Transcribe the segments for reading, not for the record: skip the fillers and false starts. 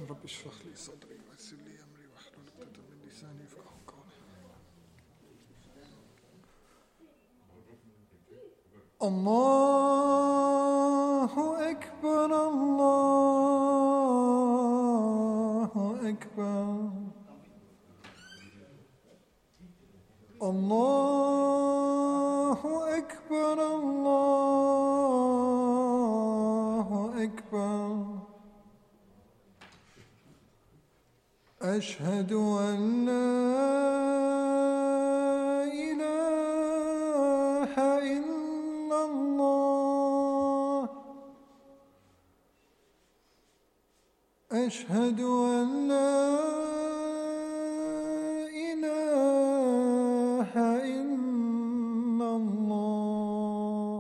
رب اشرح لي صدري ويسر لي أمري واحلل عقدة من لساني يفقهوا قولي. الله أكبر الله أكبر الله أكبر الله أكبر أشهد أن لا إله إلا الله أشهد أن لا إله إلا الله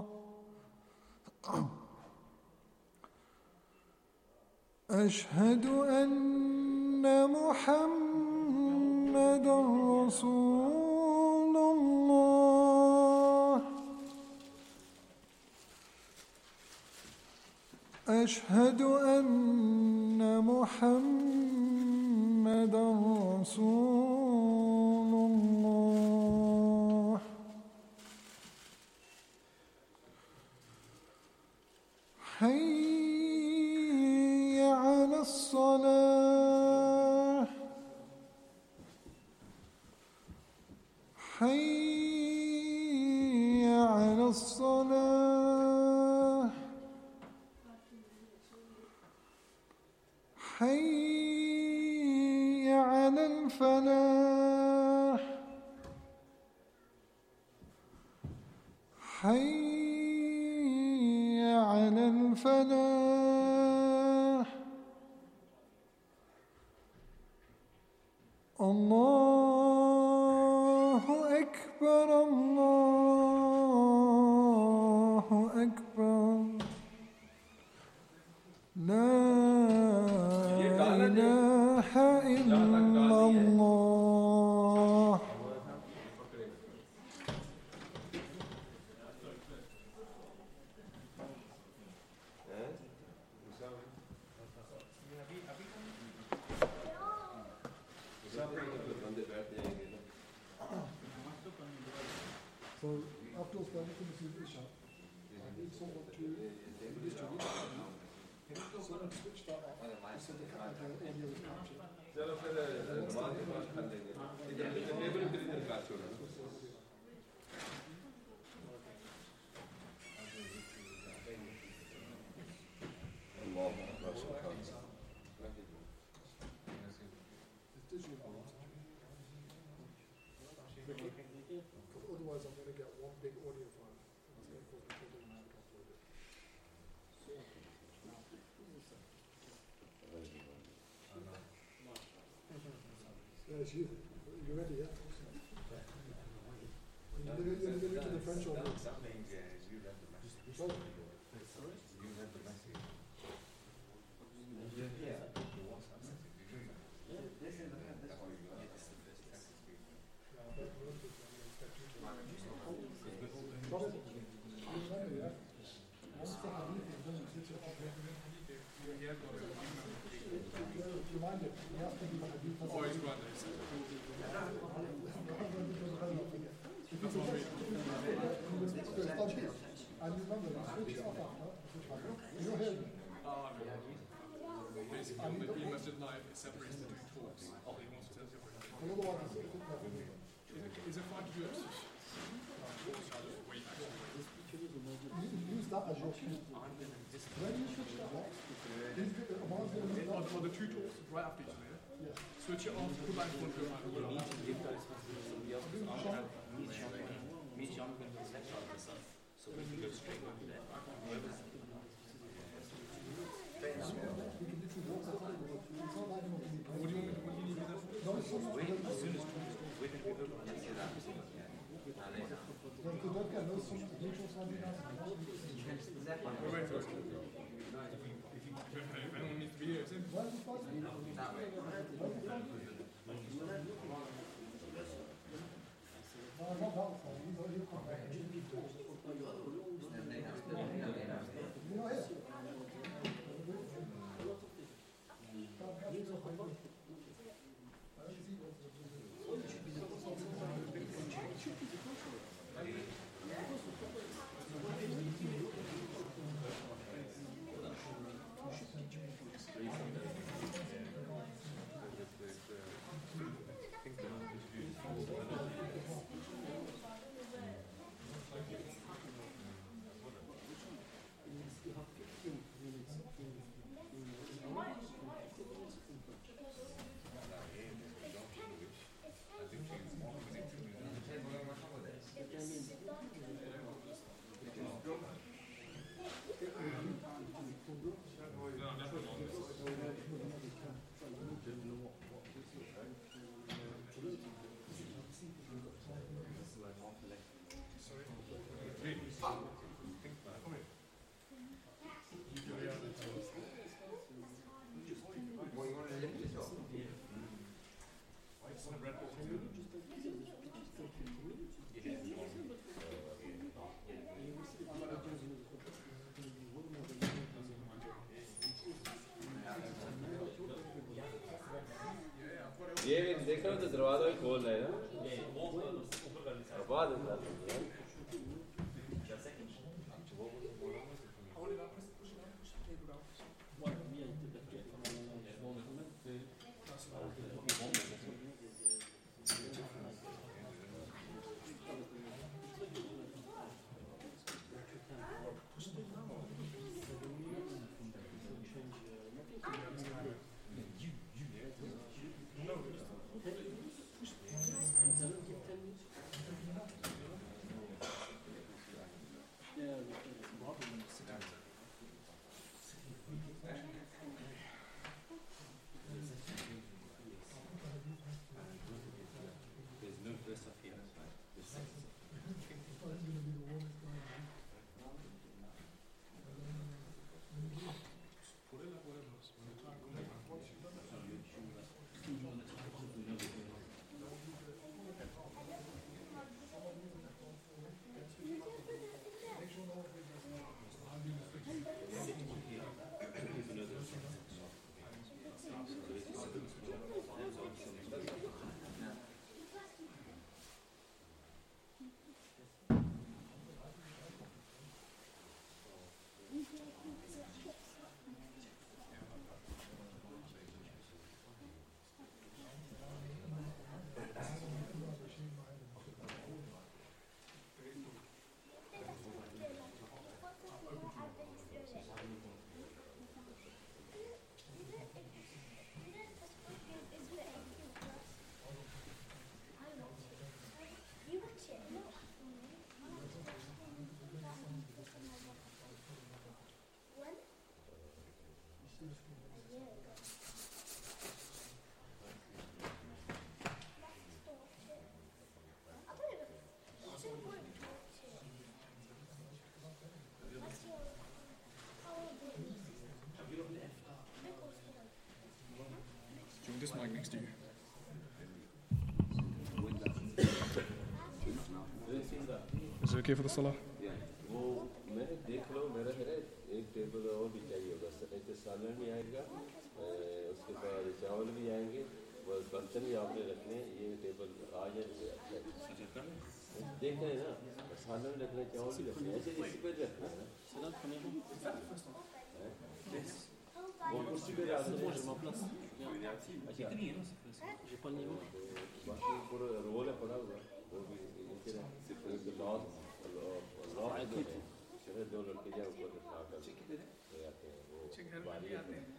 أشهد أن محمدًا رسول الله أشهد أن محمدًا رسول الله حي على الصلاة حي على الصلاة حي على الفلاح حي على الفلاح الله أكبر الله أكبر لا إله إلا الله So after starting to receive Isha, I also want to distribute so switch that off so the audio is captured. Otherwise, I'm going to get one big audio file. And it's going to cause me trouble when I have to upload it. Yeah, it's you. You ready, yeah? You're going to the French audio. That means, you read the message. Sorry? You read the message. Yeah. The WhatsApp message. Did you read that? This is the first one. And remember, you switch it off after. You're hearing me. Basically, on the Masjid Live, it separates the two talks. He wants to separate. Another one is Is it fine to do it? Wait, actually. use that as your cue. When you switch that off, On the two talks, right after each other, yeah. switch it off, put back one to So we can go straight over there. What do you want me to do? As soon as we're going to be open, let's get that. If anyone needs to be here, it's in. That way. You're not here. देख रहे हो तो दरवाजा भी खोल रहे हैं ना बाद में Hold it up, push it out, push the table out. This mic next to you. Is it okay for the salah? वो मैं देख लो मेरा है एक टेबल और भी चाहिए होगा एक सालन भी आएगा उसके बाद चावल भी आएंगे बस बर्तन भी आपने रखने ये टेबल आ जाए देख रहे हैं ना सालन रखने चावल भी रखने ऐसे इसी पे रखना है वो कुर्सी पे रखना J'ai pas le niveau. बाकी पूरा रोल है पड़ा हुआ वो भी इनके सिर्फ लॉस शहर दो लड़के जाए ऊपर खा कर आते हैं वो बारी आते हैं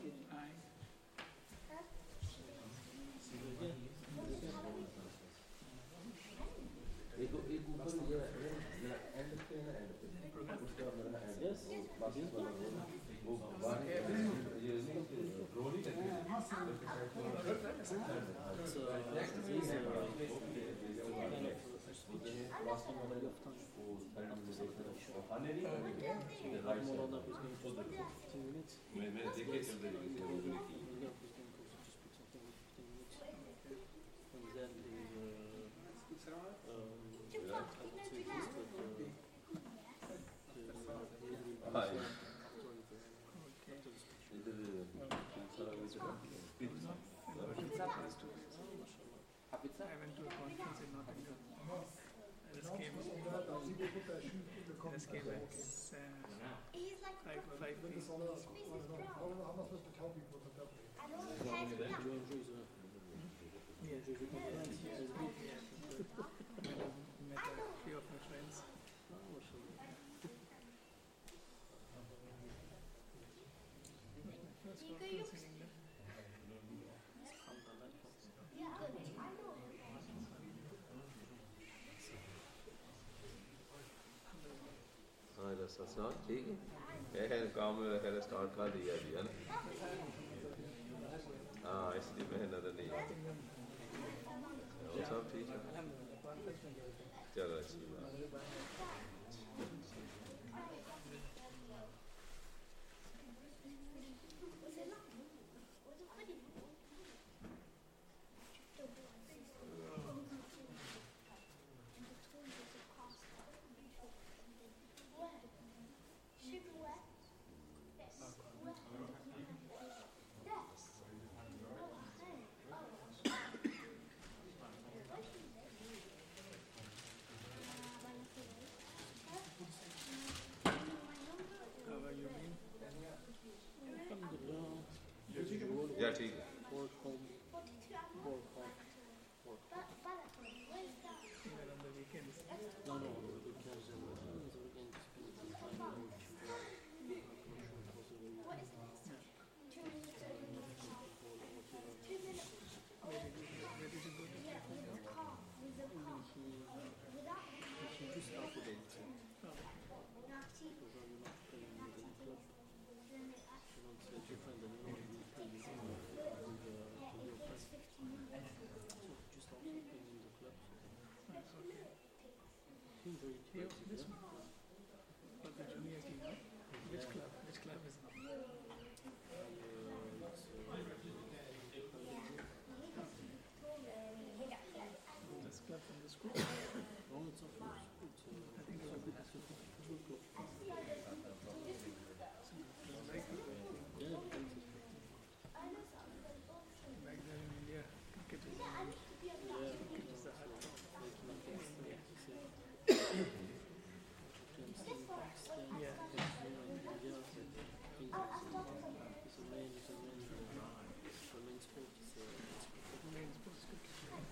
एक ऊपर ये एंड पे है एंड पे उसका मेरा एंड बाकी वाला वो बाहर ये रोली करके I went to a conference in Nottingham. I just came back. Five weeks. Met a few of my friends. First conference in England. हाँ ठीक है काम में स्टार्ट कर दिया ना हाँ इसलिए मैं नजर नहीं वो सब ठीक है चलो अच्छी बात This one. But the junior team, no? Which club? Which club is now? This club from the school? I think it was the national club. Back then in India, cricket is the heart of India. Yeah. Main sports cricket.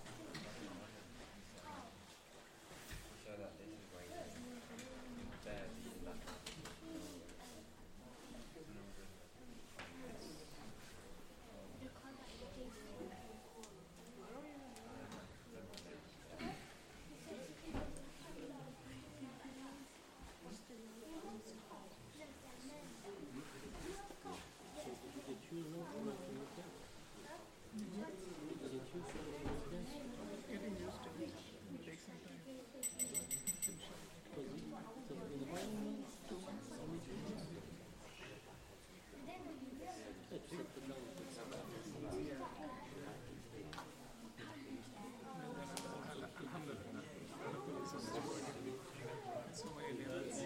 Getting used to it. It takes some time. 2 months. So many levels.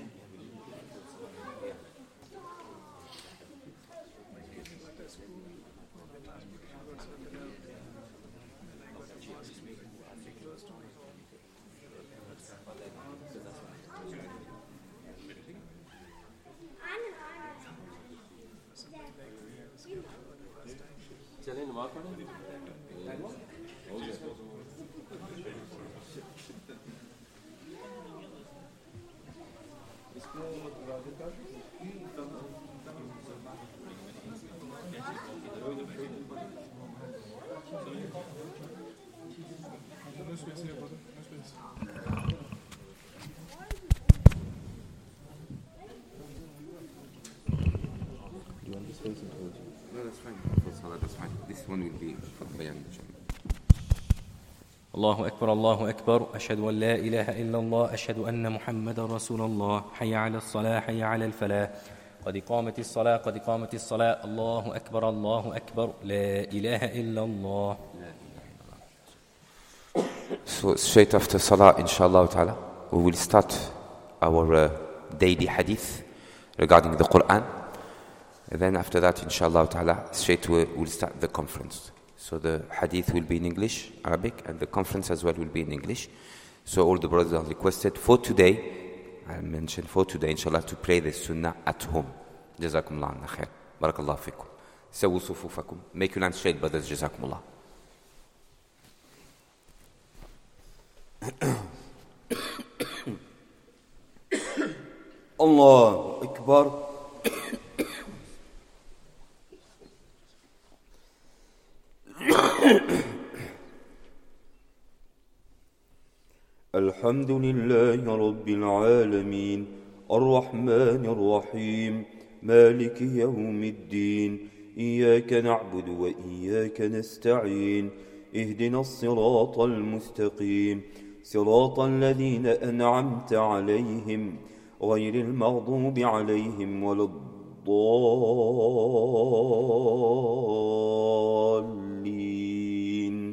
My kids got to school when the last weekend got sorted out. Then I got to last week. They close to my home. Something like I was skipped for the first time. चलें नमाज पढ़ें हो गया इसको राजू का no space here, brother. No space. Do you want this face or no, that's fine. For Salah, that's fine. This one will be for Bayan. الله أكبر الله أكبر أشهد أن لا إله إلا الله أشهد أن محمد رسول الله حي على الصلاة حي على الفلاح قد قامت الصلاة قد قامت الصلاة الله أكبر لا إله إلا الله. So straight after Salah, inshallah ta'ala, we will start our daily hadith regarding the Quran. And then after that, inshallah ta'ala, straight we'll start the conference. So the hadith will be in English, Arabic, and the conference as well will be in English. So all the brothers are requested for today, I mentioned for today, inshallah, to pray the sunnah at home. Jazakumullah anna khair. Barakallahu fikum. Sawu sufufakum. Make your land straight, brothers. Jazakumullah. الله أكبر. الحمد لله رب العالمين الرحمن الرحيم مالك يوم الدين إياك نعبد وإياك نستعين اهدنا الصراط المستقيم صراط الذين أنعمت عليهم غير المغضوب عليهم ولا الضالين.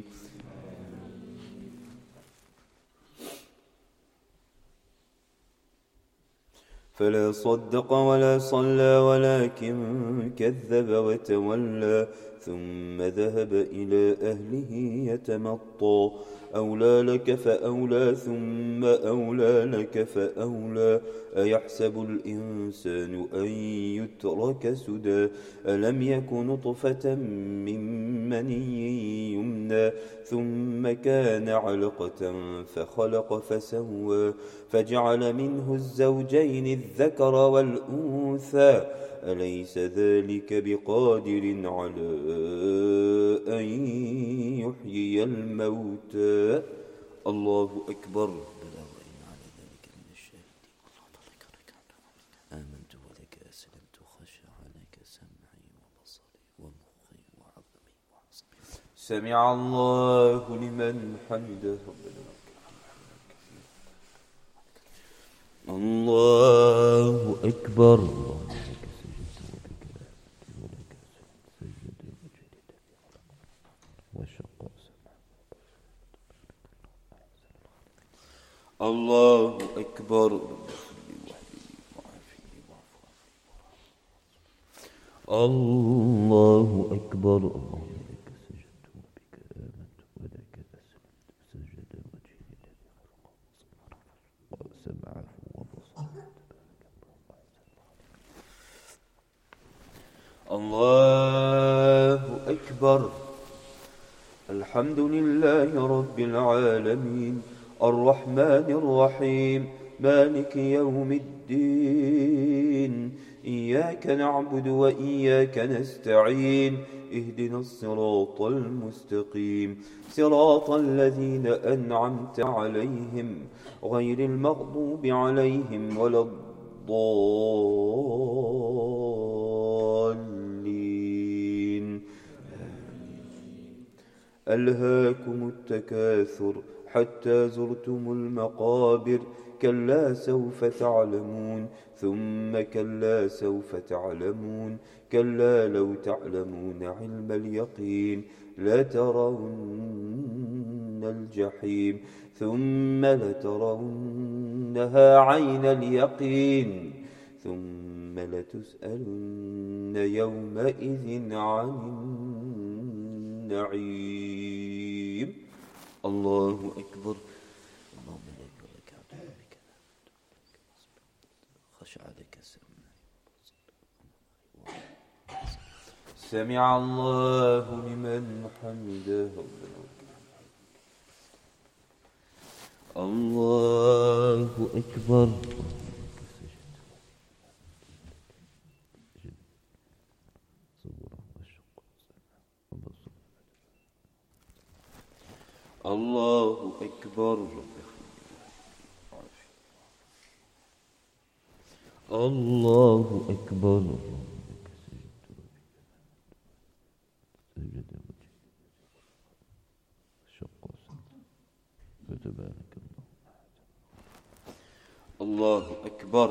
فلا صدق ولا صلى ولكن كذب وتولى ثم ذهب إلى أهله يتمطى أولى لك فأولى ثم أولى لك فأولى أيحسب الإنسان أن يترك سدى ألم يك نطفة من مني يمنى ثم كان علقة فخلق فسوى فجعل منه الزوجين الذكر والأنثى أليس ذلك بقادر على أن يحيي الموتى الله أكبر. آمنت ولك أسلمت خشع لك سمعي وبصري سمع الله لمن حمده الله أكبر الله أكبر الله أكبر الله أكبر الحمد لله رب العالمين الرحمن الرحيم مالك يوم الدين إياك نعبد وإياك نستعين اهدنا الصراط المستقيم صراط الذين أنعمت عليهم غير المغضوب عليهم ولا الضالين ألهاكم التكاثر حتى زرتم المقابر كلا سوف تعلمون ثم كلا سوف تعلمون كلا لو تعلمون علم اليقين لترون الجحيم ثم لترونها عين اليقين ثم لتسألن يومئذ عن النعيم الله أكبر اللهم لك بركاته بك خشع لك سمع الله لمن حمده الله أكبر الله أكبر الله أكبر الله أكبر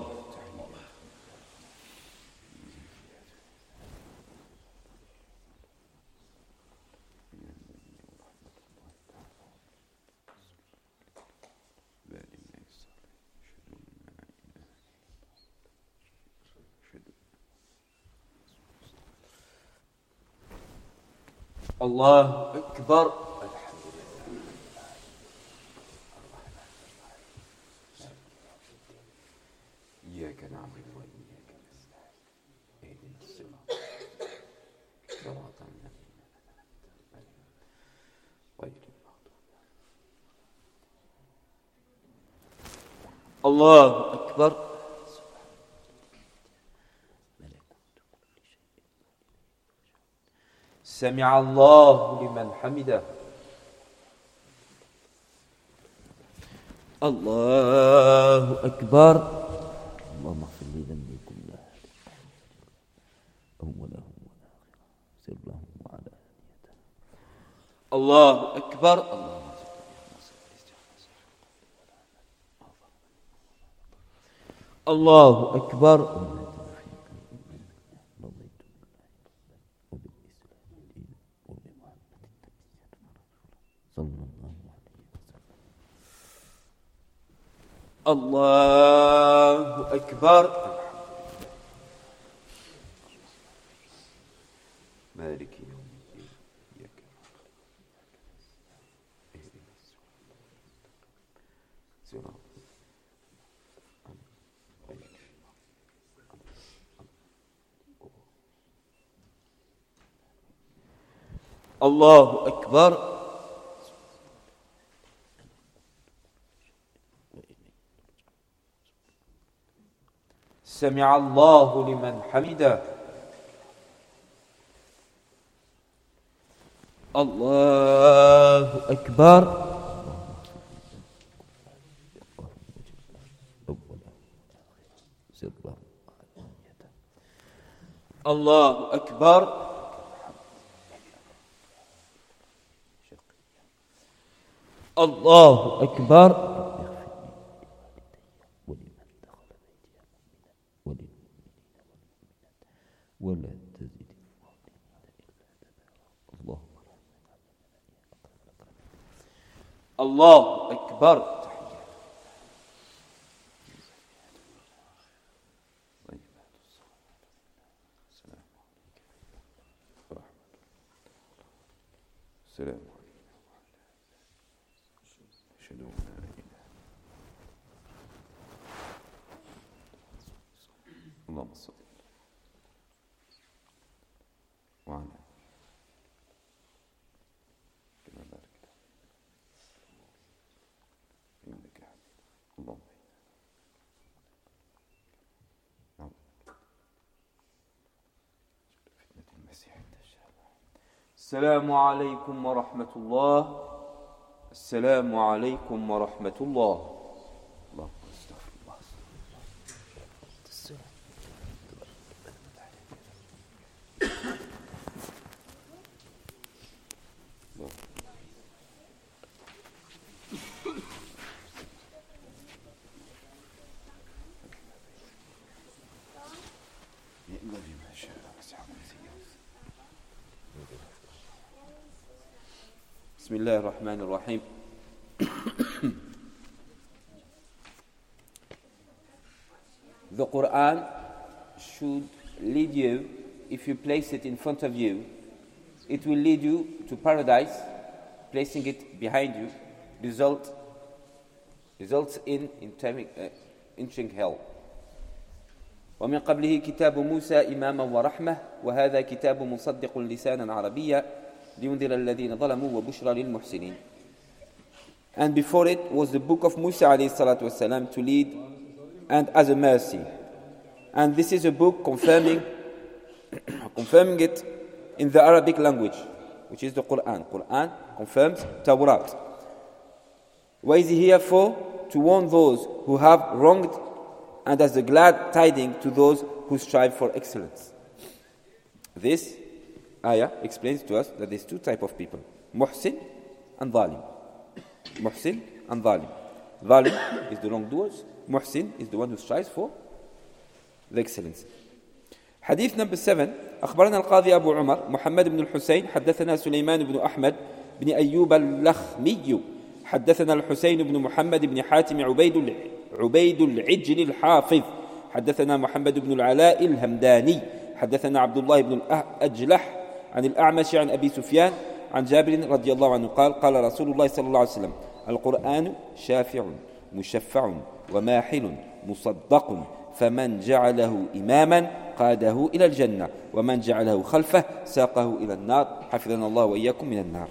الله أكبر إياك نعبد وإياك نستعين اهدنا الصراط الذين أنعمت عليهم غير المغضوب الله أكبر سمع الله لمن حمده الله أكبر اللهم اغفر لي ذنبي كله أوله وآخره سره وعلانيته الله أكبر الله أكبر الله أكبر مالك يوم الدين إياك اهدنا الصراط الله أكبر سمع الله لمن حمده الله أكبر الله أكبر الله أكبر. ولا تزيد الله أكبر. السلام عليكم. أشهد أن لا إله اللهم صل وعلى كما باركت إنك حميد. اللهم نعم فتنة المسيح الدجال. السلام عليكم ورحمة الله. السلام عليكم ورحمة الله. اللهم استغفر الله. بسم الله الرحمن الرحيم. The Quran should lead you, if you place it in front of you, it will lead you to paradise. Placing it behind you results in entering hell. ومن قبله كتاب موسى إماما ورحمة وهذا كتاب مصدق لسانا عربيا لينذر الذين ظلموا وبشرى للمحسنين. And before it was the book of Musa alayhi salatu wasalam to lead and as a mercy. And this is a book confirming it in the Arabic language, which is the Quran. Quran confirms Tawrat. What is he here for? To warn those who have wronged and as a glad tidings to those who strive for excellence. This ayah explains to us that there's two types of people: muhsin and zalim. Muhsin and zalim. Zalim is the wrongdoers. Muhsin is the one who strives for the excellence. حديث number 7. أخبرنا القاضي أبو عمر محمد بن الحسين حدثنا سليمان بن أحمد بن أيوب اللخمي حدثنا الحسين بن محمد بن حاتم عبيد العجل الحافظ حدثنا محمد بن العلاء الهمداني حدثنا عبد الله بن الأجلح عن الأعمش عن أبي سفيان عن جابر رضي الله عنه قال قال رسول الله صلى الله عليه وسلم القرآن شافع مشفع وماحل مصدق فمن جعله إماما قاده إلى الجنة ومن جعله خلفه ساقه إلى النار حفظنا الله وإياكم من النار.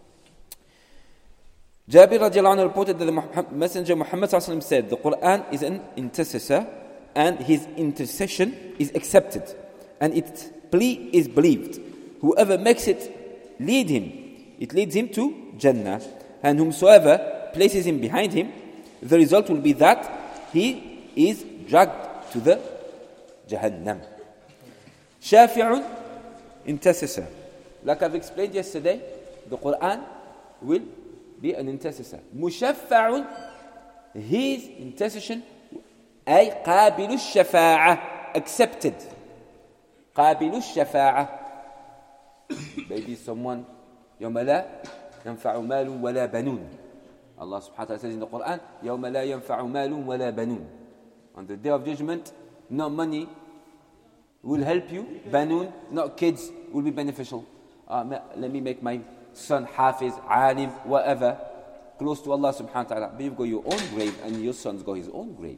Jabir radiallahu anhu reported that the Messenger Muhammad said, the Quran is an intercessor and his intercession is accepted and its plea is believed. Whoever makes it lead him, it leads him to Jannah, and whomsoever places him behind him, the result will be that he is dragged to the Jahannam. Shafi'un, intercessor. Like I've explained yesterday, the Quran will be an intercessor. Mushaffa'un, his intercession, ay qabilu shafa'a, accepted. Qabilu shafa'a. Maybe someone, يوم لا ينفع مال ولا بنون. Allah subhanahu wa ta'ala says in the Quran, يوم لا ينفع مال ولا بنون. On the day of judgment, no money will help you. Banun, not kids, will be beneficial. Let me make my son Hafiz, Alim, whatever, close to Allah subhanahu wa ta'ala. But you've got your own grave and your son's got his own grave.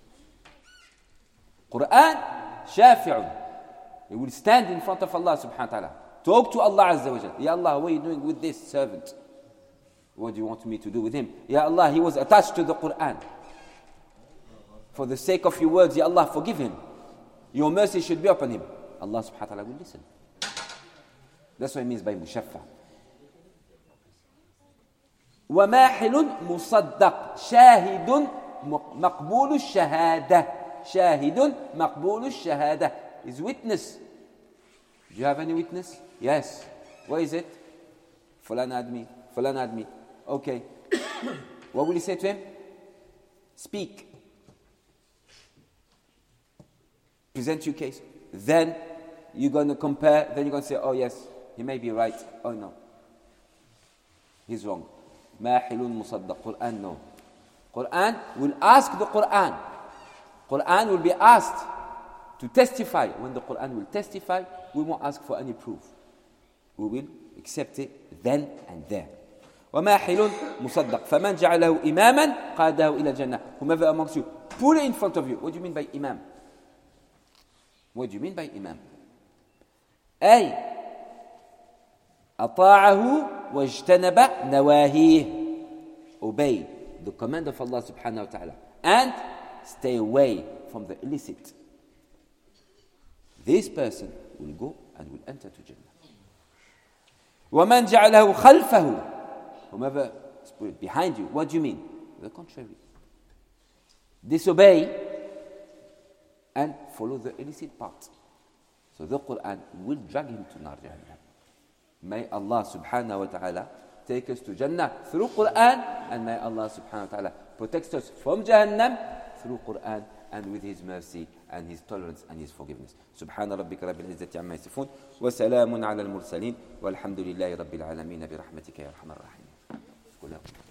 Quran, shafi'un. He will stand in front of Allah subhanahu wa ta'ala. Talk to Allah Azza wa Jal. Ya Allah, what are you doing with this servant? What do you want me to do with him? Ya Allah, he was attached to the Quran. For the sake of your words, Ya Allah, forgive him. Your mercy should be upon him. Allah subhanahu wa ta'ala will listen. That's what it means by mushaffa. وماحل مصدق شاهد مقبول الشهادة شاهد مقبول الشهادة is witness. Do you have any witness? Yes. What is it? فلان admit. Okay. what will you say to him? Speak. Present your case. Then you're going to compare, then you're going to say, oh yes, he may be right. Oh no, he's wrong. Mahilun musaddaq. Quran, no. Quran will ask the Quran. Quran will be asked to testify. When the Quran will testify, we won't ask for any proof. We will accept it then and there. وَمَاحِلٌ مُصَدَّقٌ فَمَنْ جَعَلَهُ إِمَامًا قَادَهُ إِلَى الْجَنَّةِ. Whomever amongst you, put it in front of you. What do you mean by imam? What do you mean by imam? أي أطاعه واجتنب نواهيه. Obey the command of Allah subhanahu wa ta'ala and stay away from the illicit. This person will go and will enter to Jannah. وَمَنْ جَعَلَهُ خَلْفَهُ. Whomever is put it behind you. What do you mean? The contrary. Disobey and follow the illicit path. So the Quran will drag him to Nar Jahannam. May Allah subhanahu wa ta'ala take us to Jannah through Quran, and may Allah subhanahu wa ta'ala protect us from Jahannam through Quran and with His mercy and His tolerance and His forgiveness. Subhana rabbika rabbil izzati amma yasifun wa salamun ala al-mursalin walhamdulillahi rabbil alamin bi rahmatika ya arhamar rahimin.